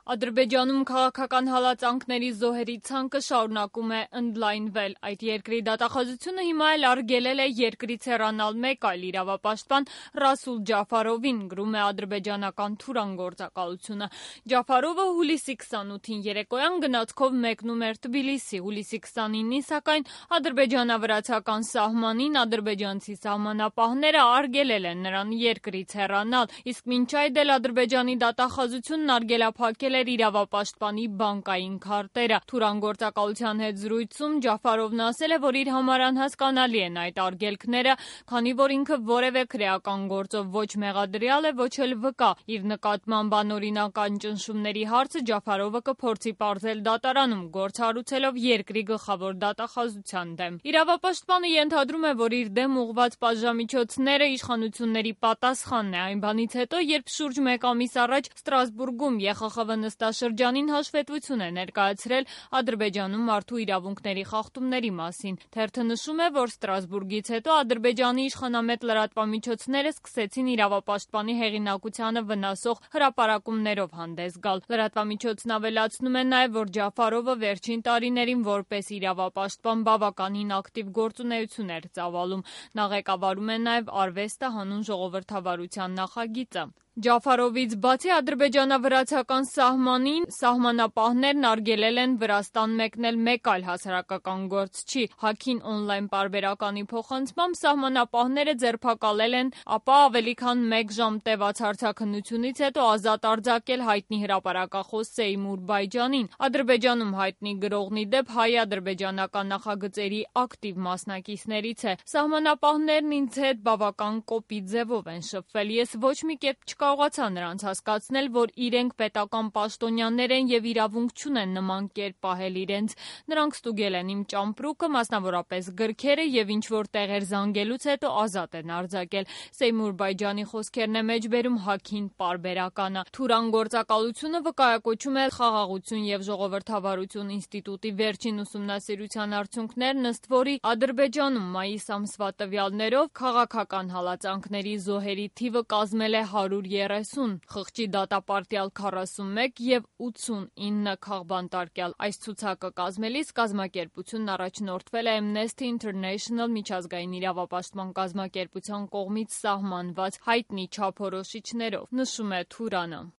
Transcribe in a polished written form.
Ադրբեջանում քաղաքական հալածանքների զոհերի ցանկը շարունակում է ընդլայնվել։ Այդ երկրի դատախազությունը հիմա էլ արգելել է երկրից հեռանալ մեկ այլ իրավապաշտպան Ռասուլ Ջաֆարովին, գրում է ադրբեջանական Թուրան գործակալությունը։ Ջաֆարովը հուլիսի 28-ին երեկոյան գնացքով մեկնում էր Թբիլիսի։ Հուլիսի 29-ին, սակայն ադրբեջանավրացական սահմանին ադրբեջանցի սահմանապահները արգելել են նրան երկրից հեռանալ, իսկ մինչ այդ էլ Ադրբեջանի դատախազությունն արգելափակել էր իրավապաշտպանի բանկային քարտերը։ Թուրան գործակալության հետ զրույցում Ջաֆարովն ասել է, որ իր համար անհասկանալի են այդ արգելքները, քանի որ ինքը որևէ քրեական գործով ոչ մեղադրյալ է, ոչ էլ վկա։ Իր նկատմամբ անօրինական ճնշումների հարցը Ջաֆարովը կփորձի պարզել դատարանում, գործ հարուցելով երկրի գլխավոր դատախազության դեմ։ Իրավապաշտպանը ենթադրում է, որ իր դեմ ուղղված պատժամիջոցները իշխանությունների պատասխանն է այն բանից հետո, երբ շուրջ մեկ ամիս առաջ Ստրասբուրգում ԵԽԽՎ նստաշրջանին հաշվետվություն է ներկայացրել Ադրբեջանում մարդու իրավունքների խախտումների մասին։ Թերթը նշում է, որ Ստրասբուրգից հետո Ադրբեջանի իշխանամետ լրատվամիջոցները սկսեցին իրավապաշտպանի հեղինակությանը վնասող հրապարակումներով հանդես գալ։ Լրատվամիջոցն ավելացնում է նաև, որ Ջաֆարովը վերջին տարիներին որպես իրավապաշտպան բավականին ակտիվ գործունեություն էր ծավալում։ Նա ղեկավարում է նաև արվեստը հանուն ժողովրդավարության նախագիծը։ Ջաֆարովից բացի ադրբեջանավրացական սահմանին սահմանապահներն արգելել են Վրաստան մեկնել մեկ այլ հասարակական գործչի։ Հաքին օնլայն պարբերականի փոխանցմամբ սահմանապահները ձերբակալել են, ապա ավելի քան 1 ժամ տևած հարցաքննությունից հետո ազատ արձակել հայտնի հրապարակախոս Սեյմուր Բայջանին։ Ադրբեջանում հայտնի գրողն ի դեպ հայ-ադրբեջանական նախագծերի ակտիվ մասնակիցներից է։ Սահմանապահներն ինձ հետ բավական կոպիտ ձևով են շփվել։ Ես ոչ մի կերպ չկարողացա նրանց հասկացնել, որ իրենք պետական պաշտոնյաներ են եւ իրավունք չունեն նման կերպ պահել իրենց։ Նրանք ստուգել են իմ ճամպրուկը, մասնավորապես գրքերը, եւ ինչ որ տեղեր զանգելուց հետո ազատ են արձակել։ Սեյմուր Բայջանի խոսքերն է մեջբերում Հաքին պարբերականը։ Թուրան գործակալությունը վկայակոչում է Խաղաղություն եւ ժողովրդավարություն ինստիտուտի վերջին ուսումնասիրության արդյունքներն, ըստ որի Ադրբեջանում մայիս ամսվա տվյալներով քաղաքական հալածանքների զոհերի թիվը կազմել է 130, խղճի դատապարտյալ 41 եւ 89 քաղբանտարկյալ։ Այս ցուցակը կազմելիս կազմակերպությունն առաջնորդվել է Amnesty International միջազգային իրավապաշտպան կազմակերպության կողմից սահմանված հայտնի չափորոշիչներով, նշում է Թուրանը։